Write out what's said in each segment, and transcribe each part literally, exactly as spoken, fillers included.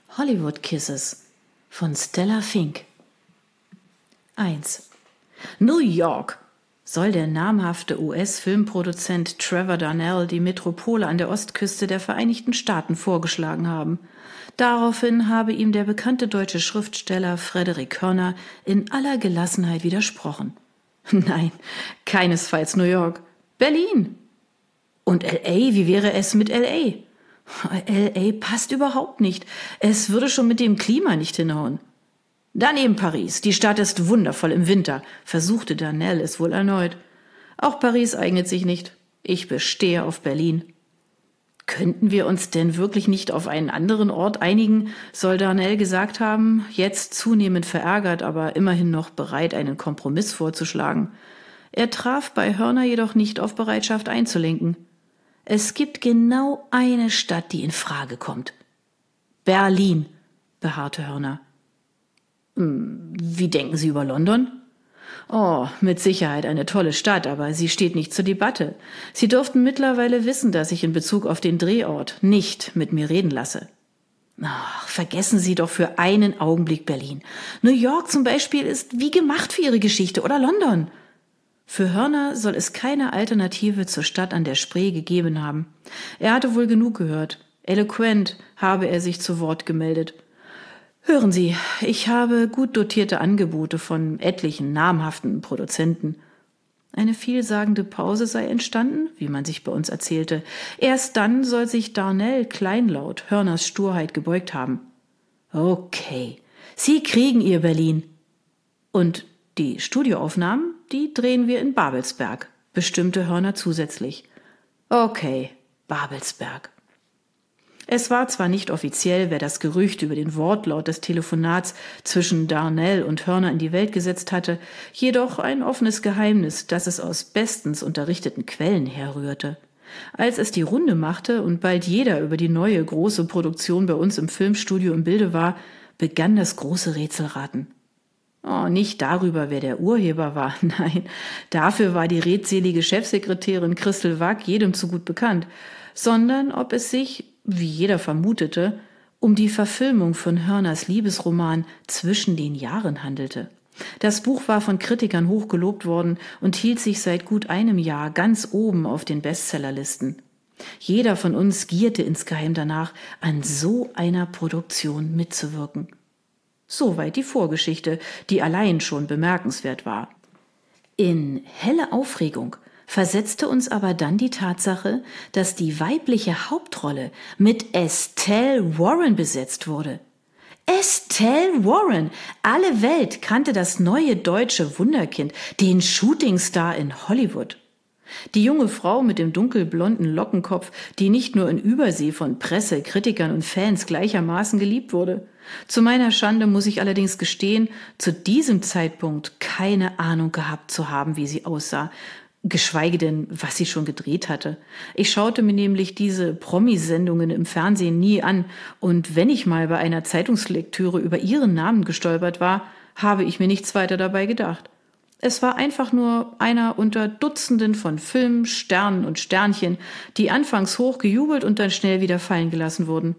Hollywood Kisses von Stella Fink. eins. New York! Soll der namhafte U S-Filmproduzent Trevor Darnell die Metropole an der Ostküste der Vereinigten Staaten vorgeschlagen haben. Daraufhin habe ihm der bekannte deutsche Schriftsteller Frederick Hörner in aller Gelassenheit widersprochen. Nein, keinesfalls New York. Berlin! Und L A, wie wäre es mit L A? L A passt überhaupt nicht. Es würde schon mit dem Klima nicht hinhauen. Dann eben Paris. Die Stadt ist wundervoll im Winter, versuchte Darnell es wohl erneut. Auch Paris eignet sich nicht. Ich bestehe auf Berlin. Könnten wir uns denn wirklich nicht auf einen anderen Ort einigen, soll Darnell gesagt haben, jetzt zunehmend verärgert, aber immerhin noch bereit, einen Kompromiss vorzuschlagen. Er traf bei Hörner jedoch nicht auf Bereitschaft einzulenken. Es gibt genau eine Stadt, die in Frage kommt. Berlin, beharrte Hörner. Wie denken Sie über London? Oh, mit Sicherheit eine tolle Stadt, aber sie steht nicht zur Debatte. Sie dürften mittlerweile wissen, dass ich in Bezug auf den Drehort nicht mit mir reden lasse. Ach, vergessen Sie doch für einen Augenblick Berlin. New York zum Beispiel ist wie gemacht für Ihre Geschichte, oder London. Für Hörner soll es keine Alternative zur Stadt an der Spree gegeben haben. Er hatte wohl genug gehört. Eloquent habe er sich zu Wort gemeldet. Hören Sie, ich habe gut dotierte Angebote von etlichen namhaften Produzenten. Eine vielsagende Pause sei entstanden, wie man sich bei uns erzählte. Erst dann soll sich Darnell kleinlaut Hörners Sturheit gebeugt haben. Okay, Sie kriegen Ihr Berlin. Und die Studioaufnahmen, die drehen wir in Babelsberg, bestimmte Hörner zusätzlich. Okay, Babelsberg. Es war zwar nicht offiziell, wer das Gerücht über den Wortlaut des Telefonats zwischen Darnell und Hörner in die Welt gesetzt hatte, jedoch ein offenes Geheimnis, das es aus bestens unterrichteten Quellen herrührte. Als es die Runde machte und bald jeder über die neue große Produktion bei uns im Filmstudio im Bilde war, begann das große Rätselraten. Oh, nicht darüber, wer der Urheber war, nein, dafür war die redselige Chefsekretärin Christel Wack jedem zu gut bekannt, sondern ob es sich, wie jeder vermutete, um die Verfilmung von Hörners Liebesroman Zwischen den Jahren handelte. Das Buch war von Kritikern hochgelobt worden und hielt sich seit gut einem Jahr ganz oben auf den Bestsellerlisten. Jeder von uns gierte insgeheim danach, an so einer Produktion mitzuwirken. Soweit die Vorgeschichte, die allein schon bemerkenswert war. In helle Aufregung versetzte uns aber dann die Tatsache, dass die weibliche Hauptrolle mit Estelle Warren besetzt wurde. Estelle Warren! Alle Welt kannte das neue deutsche Wunderkind, den Shootingstar in Hollywood. Die junge Frau mit dem dunkelblonden Lockenkopf, die nicht nur in Übersee von Presse, Kritikern und Fans gleichermaßen geliebt wurde. Zu meiner Schande muss ich allerdings gestehen, zu diesem Zeitpunkt keine Ahnung gehabt zu haben, wie sie aussah, geschweige denn, was sie schon gedreht hatte. Ich schaute mir nämlich diese Promisendungen im Fernsehen nie an, und wenn ich mal bei einer Zeitungslektüre über ihren Namen gestolpert war, habe ich mir nichts weiter dabei gedacht. Es war einfach nur einer unter Dutzenden von Filmen, Sternen und Sternchen, die anfangs hoch gejubelt und dann schnell wieder fallen gelassen wurden.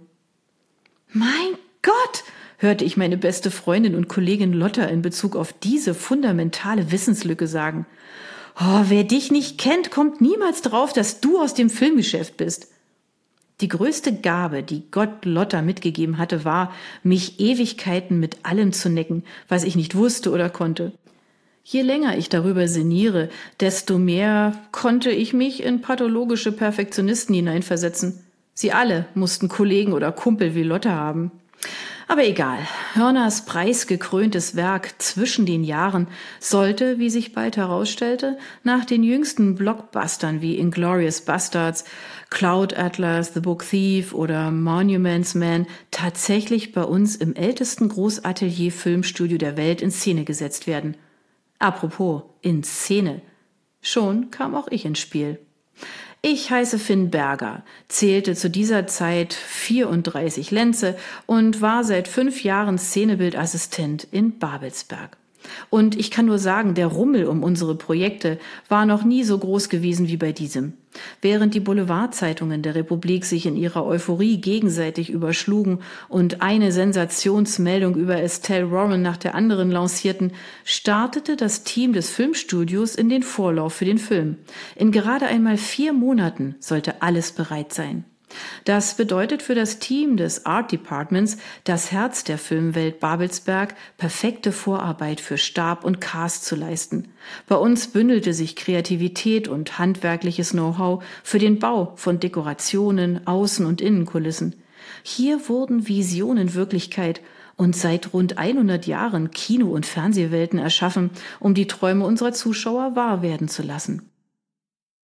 Mein Gott, hörte ich meine beste Freundin und Kollegin Lotta in Bezug auf diese fundamentale Wissenslücke sagen. Oh, wer dich nicht kennt, kommt niemals drauf, dass du aus dem Filmgeschäft bist. Die größte Gabe, die Gott Lotta mitgegeben hatte, war, mich Ewigkeiten mit allem zu necken, was ich nicht wusste oder konnte. Je länger ich darüber sinniere, desto mehr konnte ich mich in pathologische Perfektionisten hineinversetzen. Sie alle mussten Kollegen oder Kumpel wie Lotta haben. Aber egal, Hörners preisgekröntes Werk Zwischen den Jahren sollte, wie sich bald herausstellte, nach den jüngsten Blockbustern wie Inglourious Basterds, Cloud Atlas, The Book Thief oder Monuments Man tatsächlich bei uns im ältesten Großatelier-Filmstudio der Welt in Szene gesetzt werden. Apropos, in Szene. Schon kam auch ich ins Spiel. Ich heiße Finn Berger, zählte zu dieser Zeit vierunddreißig Lenze und war seit fünf Jahren Szenebildassistent in Babelsberg. Und ich kann nur sagen, der Rummel um unsere Projekte war noch nie so groß gewesen wie bei diesem. Während die Boulevardzeitungen der Republik sich in ihrer Euphorie gegenseitig überschlugen und eine Sensationsmeldung über Estelle Warren nach der anderen lancierten, startete das Team des Filmstudios in den Vorlauf für den Film. In gerade einmal vier Monaten sollte alles bereit sein. Das bedeutet für das Team des Art Departments, das Herz der Filmwelt Babelsberg, perfekte Vorarbeit für Stab und Cast zu leisten. Bei uns bündelte sich Kreativität und handwerkliches Know-how für den Bau von Dekorationen, Außen- und Innenkulissen. Hier wurden Visionen Wirklichkeit und seit rund hundert Jahren Kino- und Fernsehwelten erschaffen, um die Träume unserer Zuschauer wahr werden zu lassen.